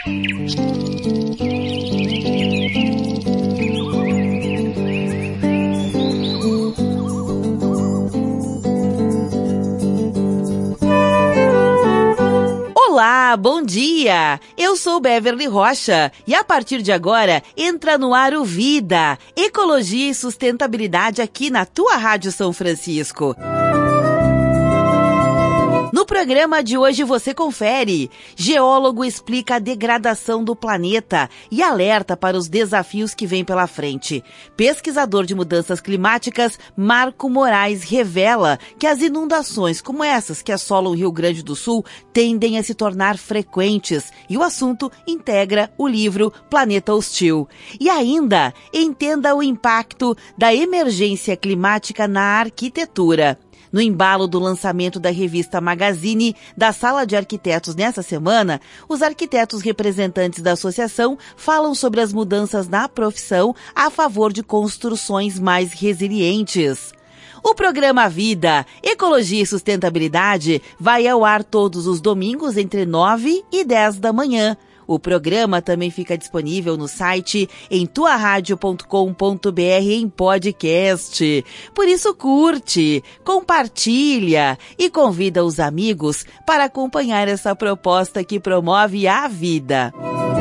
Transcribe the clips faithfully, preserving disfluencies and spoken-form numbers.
Olá, bom dia! Eu sou Beverly Rocha e a partir de agora entra no ar o Vida, Ecologia e Sustentabilidade aqui na tua Rádio São Francisco. No programa de hoje você confere. Geólogo explica a degradação do planeta e alerta para os desafios que vêm pela frente. Pesquisador de mudanças climáticas, Marco Moraes, revela que as inundações como essas que assolam o Rio Grande do Sul tendem a se tornar frequentes. E o assunto integra o livro Planeta Hostil. E ainda, entenda o impacto da emergência climática na arquitetura. No embalo do lançamento da revista Magazine da Sala de Arquitetos nessa semana, os arquitetos representantes da associação falam sobre as mudanças na profissão a favor de construções mais resilientes. O programa Vida, Ecologia e Sustentabilidade vai ao ar todos os domingos entre nove e dez da manhã. O programa também fica disponível no site em tua rádio ponto com ponto b r em podcast. Por isso curte, compartilha e convida os amigos para acompanhar essa proposta que promove a vida.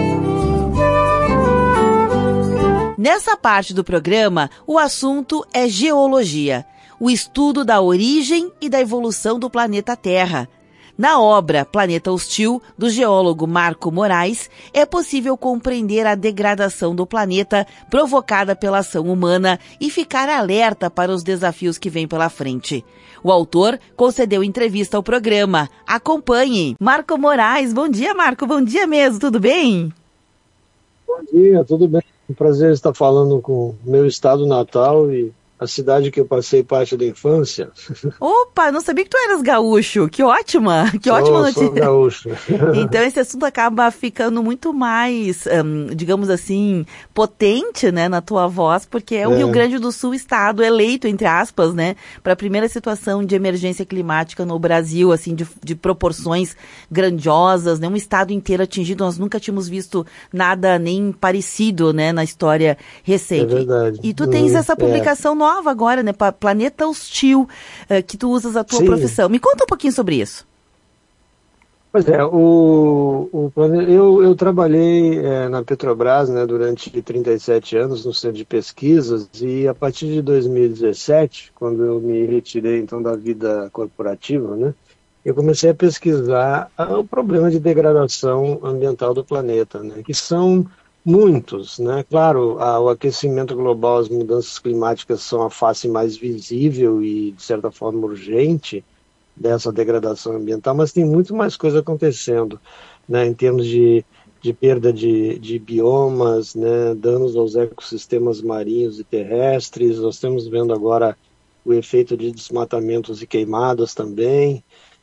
Nessa parte do programa, o assunto é geologia, o estudo da origem e da evolução do planeta Terra. Na obra Planeta Hostil, do geólogo Marco Moraes, é possível compreender a degradação do planeta provocada pela ação humana e ficar alerta para os desafios que vêm pela frente. O autor concedeu entrevista ao programa. Acompanhe. Marco Moraes, bom dia, Marco, bom dia mesmo, tudo bem? Bom dia, tudo bem. É um prazer estar falando com o meu estado natal e a cidade que eu passei parte da infância. Opa, não sabia que tu eras gaúcho. Que ótima, que sou, ótima notícia. Sou gaúcho. Então esse assunto acaba ficando muito mais, um, digamos assim, potente, né, na tua voz, porque é o é. Rio Grande do Sul estado eleito, entre aspas, né, para a primeira situação de emergência climática no Brasil, assim, de, de proporções grandiosas, né, um estado inteiro atingido. Nós nunca tínhamos visto nada nem parecido, né, na história recente. É verdade. E tu tens hum, essa publicação é. nova nova agora, né, Planeta Hostil, uh, que tu usas a tua Sim. profissão. Me conta um pouquinho sobre isso. Pois é, o, o, eu, eu trabalhei é, na Petrobras, né, durante trinta e sete anos no centro de pesquisas e a partir de dois mil e dezessete, quando eu me retirei então da vida corporativa, né, eu comecei a pesquisar o problema de degradação ambiental do planeta, né, que são muitos, né? Claro, a, o aquecimento global, as mudanças climáticas são a face mais visível e, de certa forma, urgente dessa degradação ambiental, mas tem muito mais coisa acontecendo, né? Em termos de, de perda de, de biomas, né? Danos aos ecossistemas marinhos e terrestres. Nós estamos vendo agora o efeito de desmatamentos e queimadas também,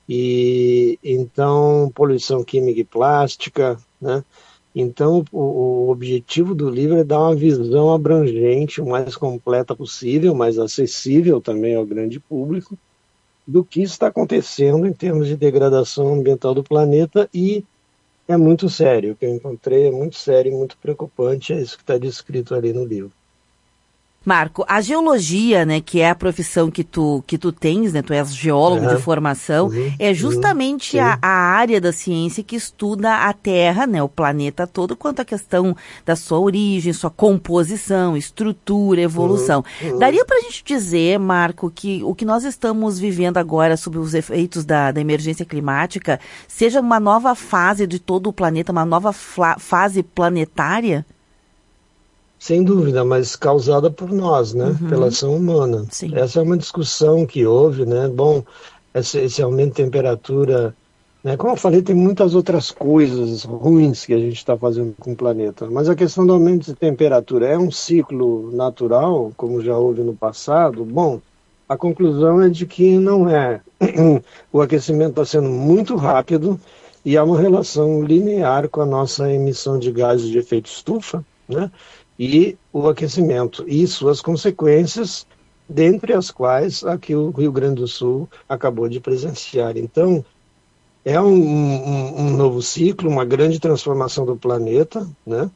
e então poluição química e plástica, né? Então, o, o objetivo do livro é dar uma visão abrangente, o mais completa possível, mais acessível também ao grande público, do que está acontecendo em termos de degradação ambiental do planeta, e é muito sério. O que eu encontrei é muito sério e muito preocupante, é isso que está descrito ali no livro. Marco, a geologia, né, que é a profissão que tu, que tu tens, né, tu és geólogo uhum. de formação, uhum. é justamente uhum. a, a área da ciência que estuda a Terra, né, o planeta todo, quanto à questão da sua origem, sua composição, estrutura, evolução. Uhum. Uhum. Daria pra gente dizer, Marco, que o que nós estamos vivendo agora sob os efeitos da, da emergência climática seja uma nova fase de todo o planeta, uma nova fla, fase planetária? Sem dúvida, mas causada por nós, né? Uhum. Pela ação humana. Sim. Essa é uma discussão que houve, né? Bom, esse, esse aumento de temperatura, né? Como eu falei, tem muitas outras coisas ruins que a gente está fazendo com o planeta. Mas a questão do aumento de temperatura é um ciclo natural, como já houve no passado? Bom, a conclusão é de que não é. O aquecimento está sendo muito rápido e há uma relação linear com a nossa emissão de gases de efeito estufa, né? E o aquecimento e suas consequências, dentre as quais a que o Rio Grande do Sul acabou de presenciar. Então, É um, um, um novo ciclo, uma grande transformação do planeta, né?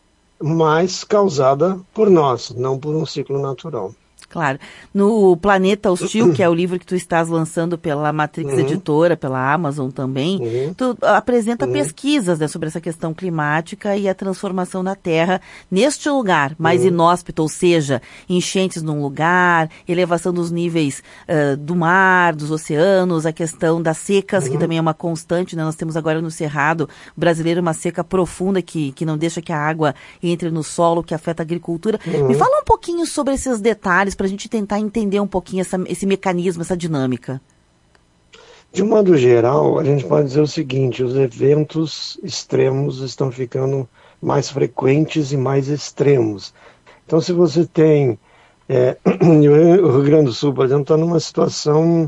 Mas causada por nós, não por um ciclo natural. Claro. No Planeta Hostil, que é o livro que tu estás lançando pela Matrix Uhum. Editora, pela Amazon também, Uhum. tu apresenta Uhum. pesquisas, né, sobre essa questão climática e a transformação da Terra neste lugar mais Uhum. inóspito, ou seja, enchentes num lugar, elevação dos níveis uh, do mar, dos oceanos, a questão das secas, Uhum. que também é uma constante, né? Nós temos agora no Cerrado brasileiro uma seca profunda que, que não deixa que a água entre no solo, que afeta a agricultura. Uhum. Me fala um pouquinho sobre esses detalhes, para a gente tentar entender um pouquinho essa, esse mecanismo, essa dinâmica. De um modo geral, a gente pode dizer o seguinte: os eventos extremos estão ficando mais frequentes e mais extremos. Então, se você tem... É, o Rio Grande do Sul, por exemplo, está numa situação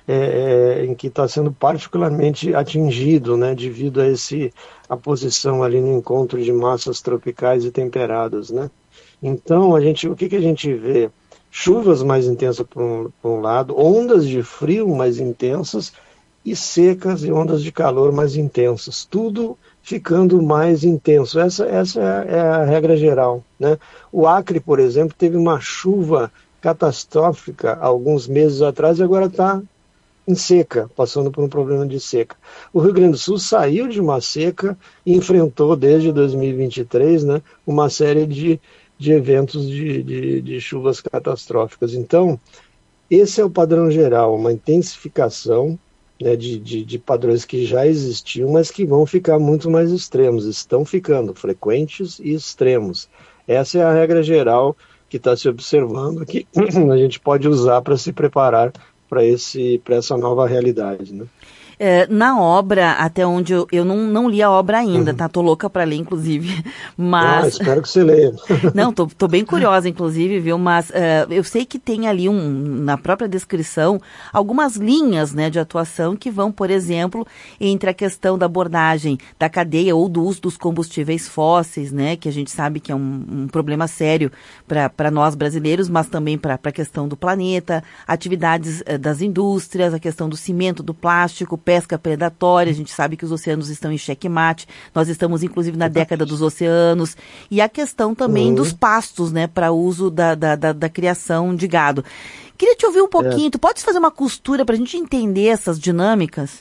é, é, em que está sendo particularmente atingido, né, devido a, esse, a posição ali no encontro de massas tropicais e temperadas, né? Então, a gente, o que, que a gente vê? Chuvas mais intensas por um, por um lado, ondas de frio mais intensas e secas e ondas de calor mais intensas. Tudo ficando mais intenso. Essa, essa é a regra geral, né? O Acre, por exemplo, teve uma chuva catastrófica alguns meses atrás e agora está em seca, passando por um problema de seca. O Rio Grande do Sul saiu de uma seca e enfrentou desde dois mil e vinte e três, né, uma série de de eventos de, de, de chuvas catastróficas. Então, esse é o padrão geral, uma intensificação, né, de, de, de padrões que já existiam, mas que vão ficar muito mais extremos, estão ficando frequentes e extremos. Essa é a regra geral que está se observando, que a gente pode usar para se preparar para esse, para essa nova realidade, né? É, na obra, até onde eu, eu não, não li a obra ainda, Uhum. tá? Tô louca para ler, inclusive. Mas... Ah, espero que você leia. Não, tô, tô bem curiosa, inclusive, viu? Mas uh, eu sei que tem ali, um, na própria descrição, algumas linhas, né, de atuação que vão, por exemplo, entre a questão da abordagem da cadeia ou do uso dos combustíveis fósseis, né, que a gente sabe que é um, um problema sério para nós brasileiros, mas também para a questão do planeta, atividades uh, das indústrias, a questão do cimento, do plástico, pesca predatória, a gente sabe que os oceanos estão em xeque-mate, nós estamos inclusive na década dos oceanos, e a questão também uhum. dos pastos, né, para uso da, da, da, da criação de gado. Queria te ouvir um pouquinho, é. Tu podes fazer uma costura para a gente entender essas dinâmicas?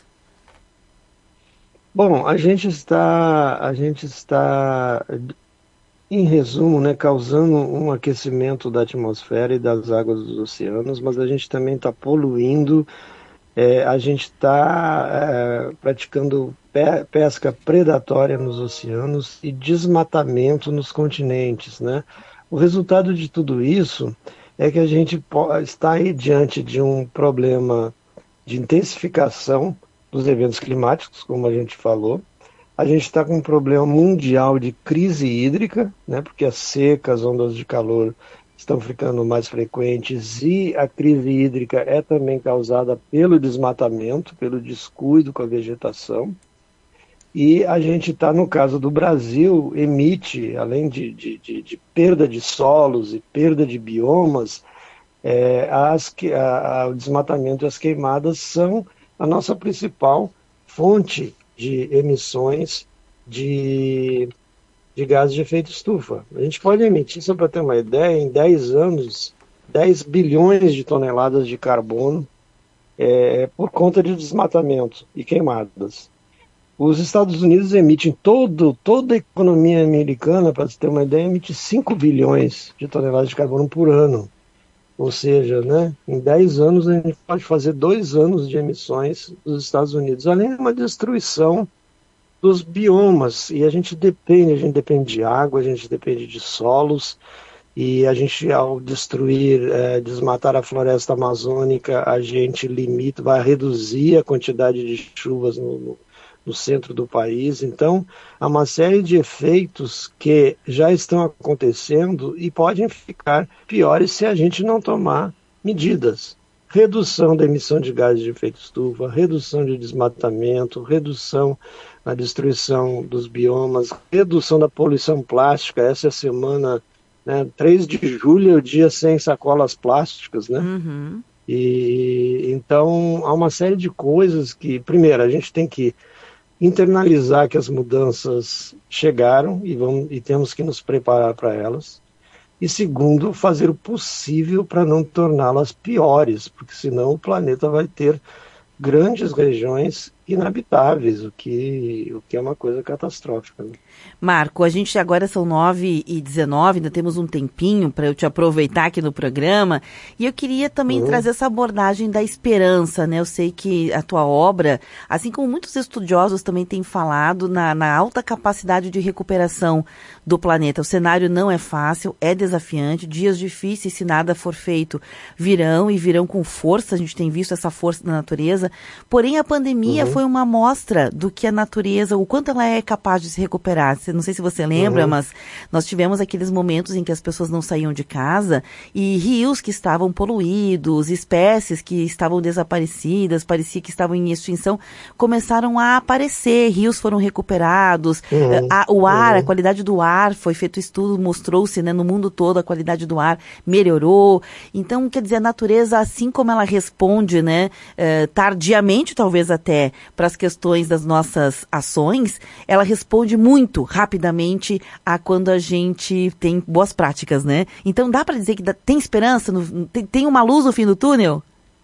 Bom, a gente está, a gente está, em resumo, né, causando um aquecimento da atmosfera e das águas dos oceanos, mas a gente também está poluindo. É, a gente está é, praticando pe pesca predatória nos oceanos e desmatamento nos continentes, né? O resultado de tudo isso é que a gente está aí diante de um problema de intensificação dos eventos climáticos, como a gente falou. A gente está com um problema mundial de crise hídrica, né? Porque as secas, as ondas de calor estão ficando mais frequentes e a crise hídrica é também causada pelo desmatamento, pelo descuido com a vegetação. E a gente está, no caso do Brasil, emite, além de, de, de, de perda de solos e perda de biomas, é, as, a, a, o desmatamento e as queimadas são a nossa principal fonte de emissões de... de gases de efeito estufa. A gente pode emitir, só para ter uma ideia, em dez anos, dez bilhões de toneladas de carbono é, por conta de desmatamento e queimadas. Os Estados Unidos emitem, todo, toda a economia americana, para você ter uma ideia, emite cinco bilhões de toneladas de carbono por ano. Ou seja, né, em dez anos a gente pode fazer dois anos de emissões dos Estados Unidos, além de uma destruição dos biomas, e a gente depende, a gente depende de água, a gente depende de solos, e a gente, ao destruir, é, desmatar a floresta amazônica, a gente limita, vai reduzir a quantidade de chuvas no, no, no centro do país. Então, há uma série de efeitos que já estão acontecendo e podem ficar piores se a gente não tomar medidas. Redução da emissão de gases de efeito estufa, redução de desmatamento, redução na destruição dos biomas, redução da poluição plástica. Essa é a semana, né, três de julho é o dia sem sacolas plásticas, né? Uhum. E então há uma série de coisas que, primeiro, a gente tem que internalizar que as mudanças chegaram e, vamos, e temos que nos preparar para elas. E segundo, fazer o possível para não torná-las piores, porque senão o planeta vai ter grandes regiões inabitáveis, o que, o que é uma coisa catastrófica, né? Marco, a gente agora são nove e dezenove, ainda temos um tempinho para eu te aproveitar aqui no programa, e eu queria também uhum. trazer essa abordagem da esperança, né? Eu sei que a tua obra, assim como muitos estudiosos também têm falado, na, na alta capacidade de recuperação do planeta. O cenário não é fácil, é desafiante, dias difíceis, se nada for feito, virão e virão com força, a gente tem visto essa força da natureza, porém a pandemia uhum. foi uma amostra do que a natureza, o quanto ela é capaz de se recuperar. Não sei se você lembra, uhum. mas nós tivemos aqueles momentos em que as pessoas não saíam de casa e rios que estavam poluídos, espécies que estavam desaparecidas, parecia que estavam em extinção, começaram a aparecer, rios foram recuperados, uhum. a, o ar, uhum. a qualidade do ar, foi feito estudo, mostrou-se, né, no mundo todo a qualidade do ar melhorou. Então, quer dizer, a natureza, assim como ela responde, né, eh, tardiamente, talvez até, para as questões das nossas ações, ela responde muito rapidamente a quando a gente tem boas práticas, né? Então dá para dizer que dá, tem esperança, no, tem, tem uma luz no fim do túnel?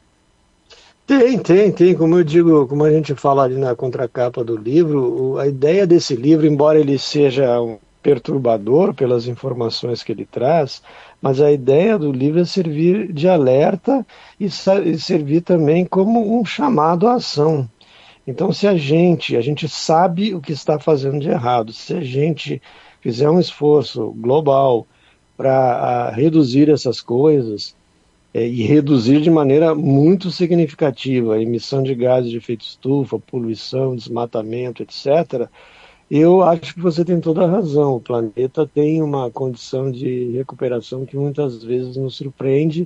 Tem, tem, tem. Como eu digo, como a gente fala ali na contracapa do livro, a ideia desse livro, embora ele seja um perturbador pelas informações que ele traz, mas a ideia do livro é servir de alerta e, e servir também como um chamado à ação. Então, se a gente, a gente sabe o que está fazendo de errado, se a gente fizer um esforço global para reduzir essas coisas, é, e reduzir de maneira muito significativa a emissão de gases de efeito estufa, poluição, desmatamento, etcétera, eu acho que você tem toda a razão. O planeta tem uma condição de recuperação que muitas vezes nos surpreende,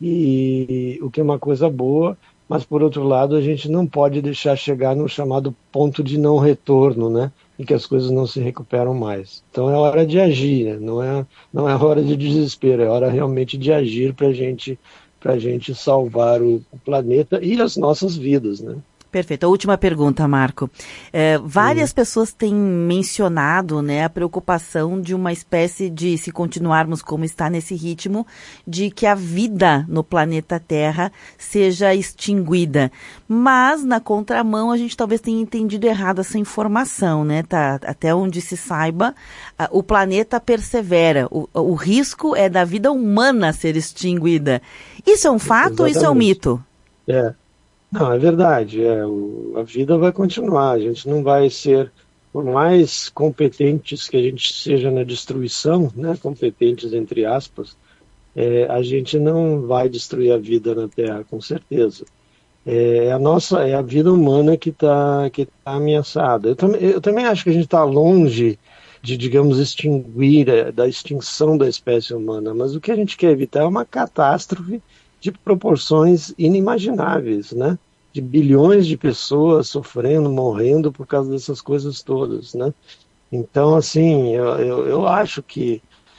e o que é uma coisa boa. Mas, por outro lado, a gente não pode deixar chegar no chamado ponto de não retorno, né? Em que as coisas não se recuperam mais. Então é hora de agir, né? Não é, não é hora de desespero, é hora realmente de agir para gente, a gente salvar o, o planeta e as nossas vidas, né? Perfeito. A última pergunta, Marco. É, várias uhum. pessoas têm mencionado, né, a preocupação de uma espécie de, se continuarmos como está nesse ritmo, de que a vida no planeta Terra seja extinguida. Mas, na contramão, a gente talvez tenha entendido errado essa informação, né? Tá, até onde se saiba, a, o planeta persevera. O, o risco é da vida humana ser extinguida. Isso é um fato Exatamente. Ou isso é um mito? É. Não, é verdade, é, o, a vida vai continuar, a gente não vai ser, por mais competentes que a gente seja na destruição, né, competentes entre aspas, é, a gente não vai destruir a vida na Terra, com certeza. É a nossa, é a vida humana que está que tá ameaçada. Eu, tam, eu também acho que a gente está longe de, digamos, extinguir, é, da extinção da espécie humana, mas o que a gente quer evitar é uma catástrofe de proporções inimagináveis, né? De bilhões de pessoas sofrendo, morrendo por causa dessas coisas todas, né? Então, assim, eu, eu, eu acho que,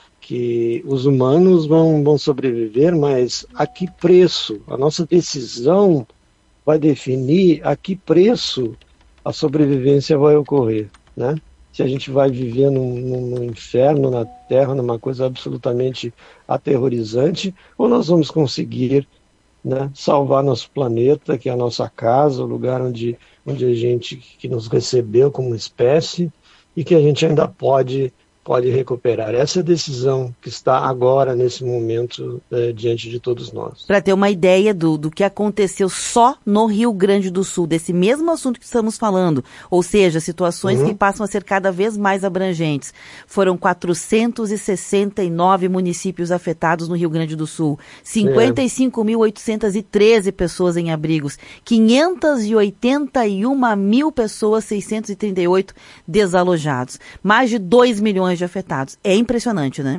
que os humanos vão, vão sobreviver, mas a que preço? A nossa decisão vai definir a que preço a sobrevivência vai ocorrer, né? Se a gente vai viver num, num inferno na Terra, numa coisa absolutamente aterrorizante, ou nós vamos conseguir, né, salvar nosso planeta, que é a nossa casa, o lugar onde, onde a gente, que nos recebeu como espécie, e que a gente ainda pode, pode recuperar. Essa é a decisão que está agora, nesse momento, é, diante de todos nós. Para ter uma ideia do, do que aconteceu só no Rio Grande do Sul, desse mesmo assunto que estamos falando, ou seja, situações uhum. que passam a ser cada vez mais abrangentes. Foram quatrocentos e sessenta e nove municípios afetados no Rio Grande do Sul, cinquenta e cinco mil oitocentas e treze pessoas em abrigos, quinhentas e oitenta e uma mil pessoas, seiscentos e trinta e oito desalojados, mais de dois milhões de afetados. É impressionante, né?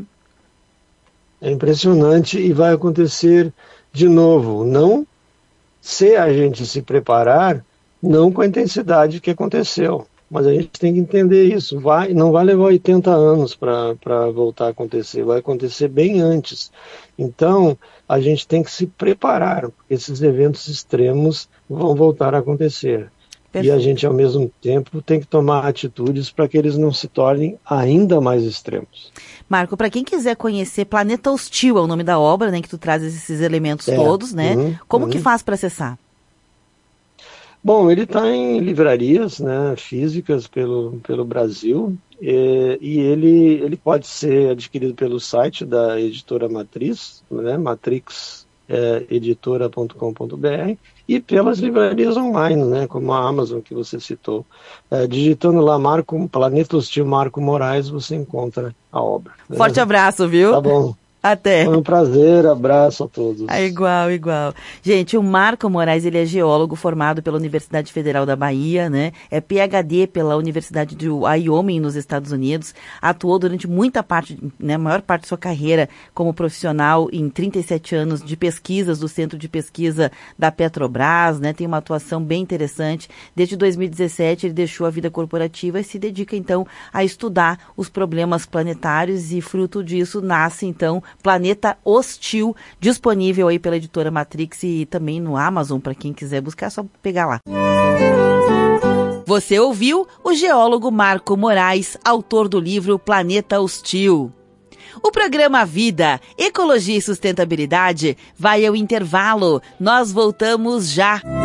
É impressionante e vai acontecer de novo. Não se a gente se preparar, não com a intensidade que aconteceu. Mas a gente tem que entender isso. Vai, não vai levar oitenta anos para voltar a acontecer, vai acontecer bem antes. Então, a gente tem que se preparar, porque esses eventos extremos vão voltar a acontecer. Perfeito. E a gente, ao mesmo tempo, tem que tomar atitudes para que eles não se tornem ainda mais extremos. Marco, para quem quiser conhecer, Planeta Hostil é o nome da obra, né, que tu trazes esses elementos é. todos, né? Uhum, Como uhum. que faz para acessar? Bom, ele está em livrarias, né, físicas pelo, pelo Brasil, e, e ele, ele pode ser adquirido pelo site da editora Matriz, né, matrix editora ponto com ponto b r, e pelas livrarias online, né, como a Amazon que você citou. É, digitando lá Marco, Planeta Hostil Marco Moraes, você encontra a obra. Forte né? abraço, viu? Tá bom. Até. Foi um prazer, abraço a todos. É igual, igual. Gente, o Marco Moraes, ele é geólogo formado pela Universidade Federal da Bahia, né? É P H D pela Universidade de Wyoming, nos Estados Unidos. Atuou durante muita parte, né, a maior parte de sua carreira como profissional em trinta e sete anos de pesquisas do Centro de Pesquisa da Petrobras, né? Tem uma atuação bem interessante. Desde dois mil e dezessete, ele deixou a vida corporativa e se dedica, então, a estudar os problemas planetários e, fruto disso, nasce, então, Planeta Hostil, disponível aí pela editora Matrix e também no Amazon, para quem quiser buscar, é só pegar lá. Você ouviu o geólogo Marco Moraes, autor do livro Planeta Hostil. O programa Vida, Ecologia e Sustentabilidade vai ao intervalo. Nós voltamos já.